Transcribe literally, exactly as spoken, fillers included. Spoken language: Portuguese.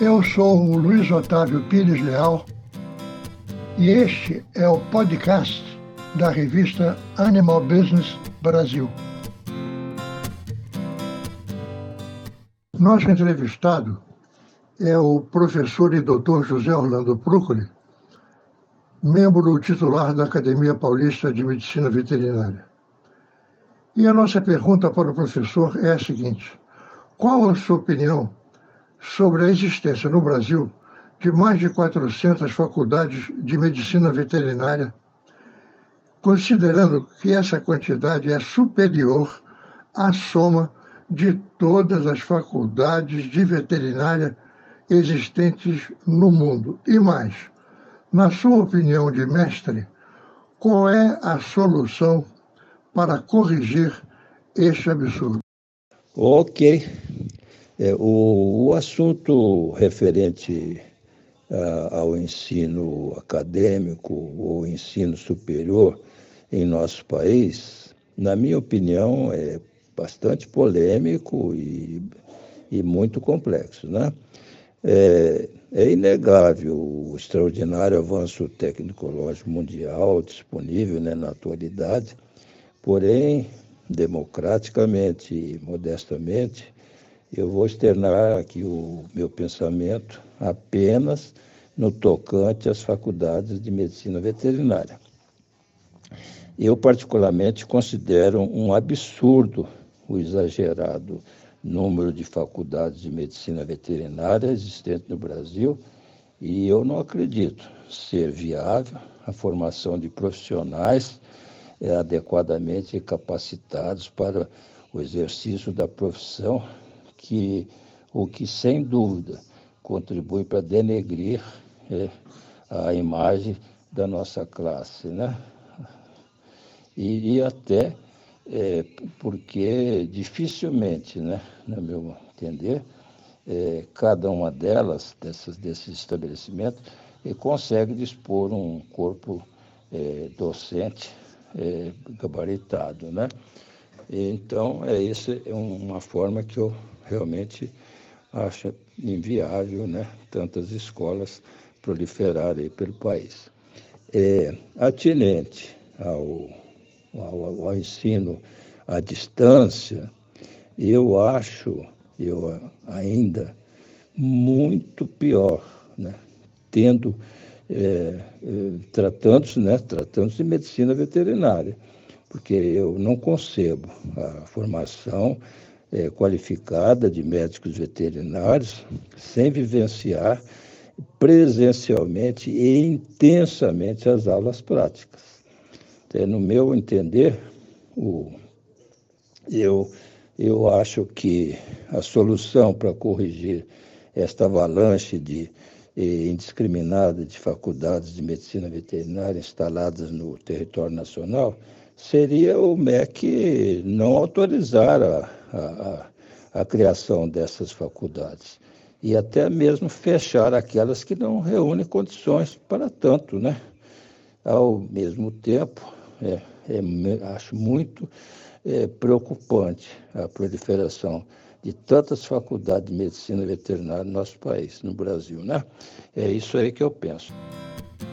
Eu sou o Luiz Otávio Pires Leal e este é o podcast da revista Animal Business Brasil. Nosso entrevistado é o professor e doutor José Orlando Procoli, membro titular da Academia Paulista de Medicina Veterinária. E a nossa pergunta para o professor é a seguinte: qual a sua opinião sobre a existência no Brasil de mais de quatrocentas faculdades de medicina veterinária, considerando que essa quantidade é superior à soma de todas as faculdades de veterinária existentes no mundo? E mais, na sua opinião de mestre, qual é a solução para corrigir este absurdo? Ok. É, o, o assunto referente a, ao ensino acadêmico ou ensino superior em nosso país, na minha opinião, é bastante polêmico e, e muito complexo, né? É, é inegável o extraordinário avanço tecnológico mundial disponível, né, na atualidade, porém, democraticamente e modestamente, eu vou externar aqui o meu pensamento apenas no tocante às faculdades de medicina veterinária. Eu, particularmente, considero um absurdo o exagerado número de faculdades de medicina veterinária existente no Brasil, e eu não acredito ser viável a formação de profissionais é, adequadamente capacitados para o exercício da profissão, que o que sem dúvida contribui para denegrir é, a imagem da nossa classe, né? E, e até é, porque dificilmente, né, no meu entender, é, cada uma delas, dessas, desses estabelecimentos, é, consegue dispor um corpo é, docente é, gabaritado, né? Então, é, essa é uma forma que eu realmente acho inviável, né, tantas escolas proliferarem pelo país. É, atinente ao, ao, ao ensino à distância, eu acho, eu ainda muito pior, né, tendo, é, é, tratando-se, né, tratando-se de medicina veterinária, porque eu não concebo a formação é, qualificada de médicos veterinários sem vivenciar presencialmente e intensamente as aulas práticas. É, no meu entender, o, eu, eu acho que a solução para corrigir esta avalanche de eh, indiscriminada de faculdades de medicina veterinária instaladas no território nacional seria o M E C não autorizar a, a, a criação dessas faculdades e até mesmo fechar aquelas que não reúnem condições para tanto, né? Ao mesmo tempo, é, é, acho muito é, preocupante a proliferação de tantas faculdades de medicina veterinária no nosso país, no Brasil, né? É isso aí que eu penso.